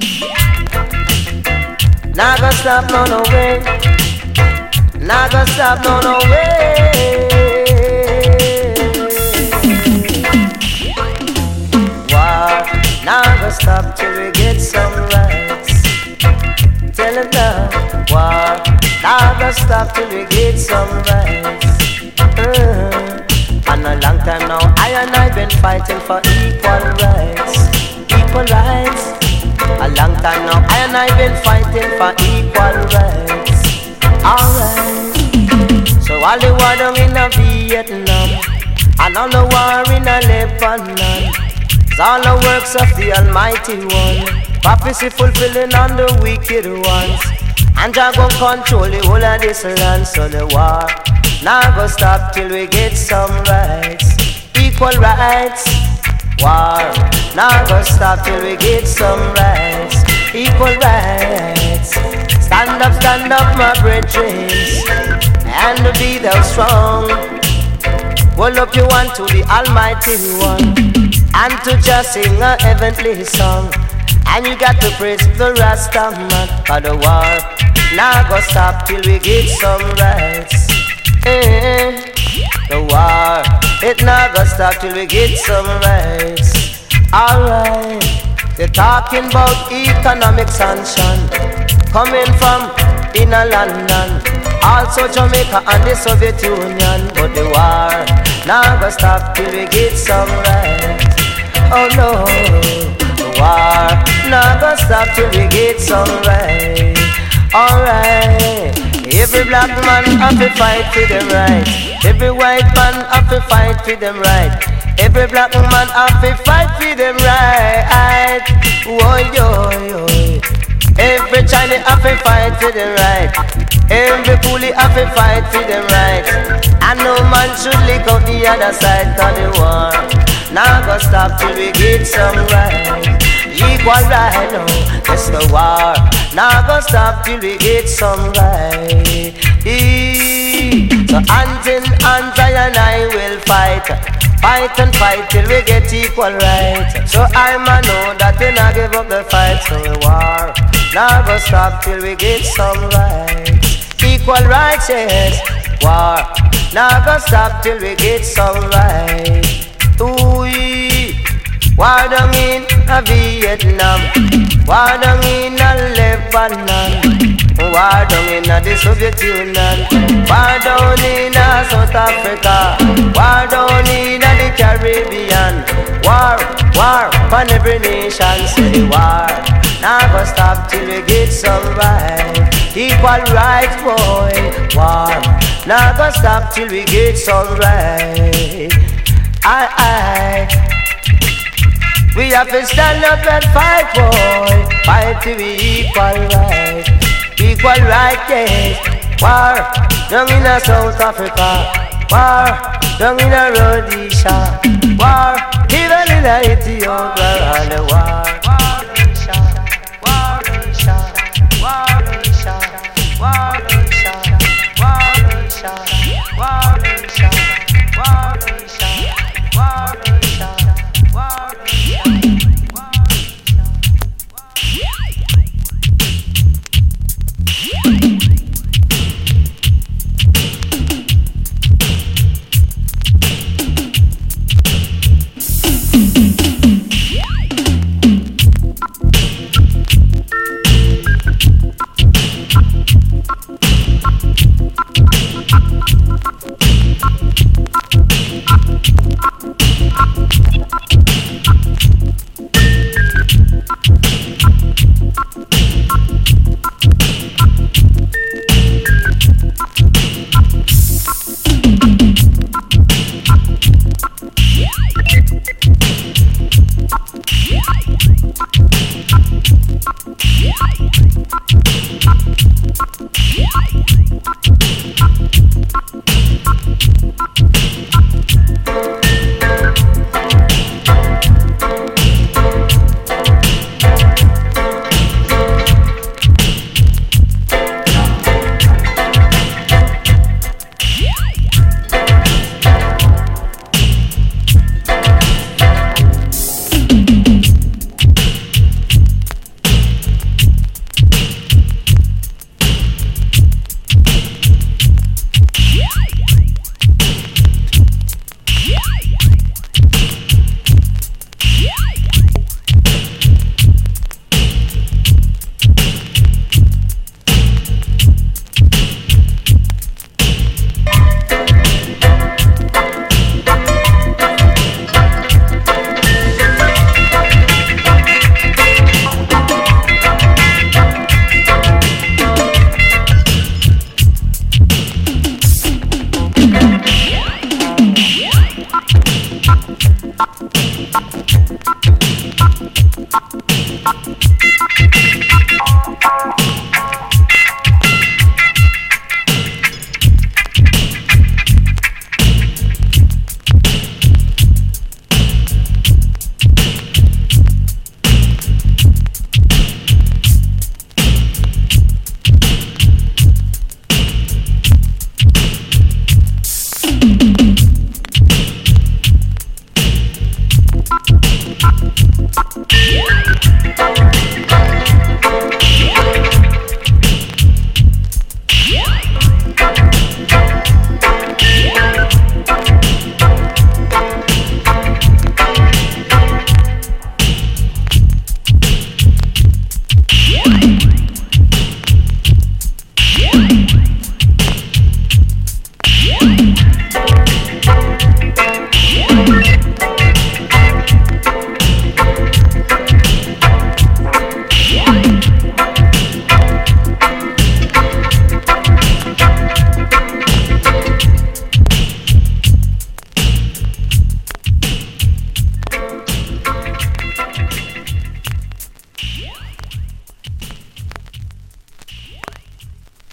Nah go stop no way. Nah go stop no way. War nah go stop till we get some rights. Tell them now. War nah go stop till we get some rights. And a long time now, I and I been fighting for equal rights. Equal rights. A long time now, I and I been fighting for equal rights. Alright. So all the war down in a Vietnam, and all the war in a Lebanon, it's all the works of the Almighty One. Prophecy fulfilling on the wicked ones, and Jah gon' control the whole of this land. So the war nah go stop till we get some rights. Equal rights. War nah go stop till we get some rights. Equal rights. Stand up my brethren, and be thou strong. Hold up your hand to the Almighty One, and to just sing a heavenly song. And you got to praise the Rasta man. For the war nah go stop till we get some rights. The war, it never stop till we get some rights. Alright, they're talking about economic sanction coming from inner London, also Jamaica and the Soviet Union. But the war never stop till we get some rights. Oh no, the war never stop till we get some rights. Alright. Every black man have to fight for them right. Every white man have to fight for them right. Every black man have to fight for them right. Oh yo yo. Every Chinese have to fight for them right. Every coolie have to fight for them right. And no man should lick out the other side of the war. Now go stop till we get some right. Equal right now, it's the war. Now go stop till we get some right. So hands in hands I and I will fight. Fight and fight till we get equal right. So I man know that we not give up the fight. So the war now go stop till we get some right. Equal rights, yes. War now go stop till we get some right. Ooh. War down in a Vietnam, war down in a Lebanon, war down in a the Soviet Union, war down in a South Africa, war down in a the Caribbean. War on every nation. Say war now go stop till we get some right. Equal rights, boy. War now go stop till we get some right. We have to stand up and fight, boy. Fight to be equal right. Equal right, yes. War down in a South Africa. War down in a Rhodesia. War even in a Ethiopia.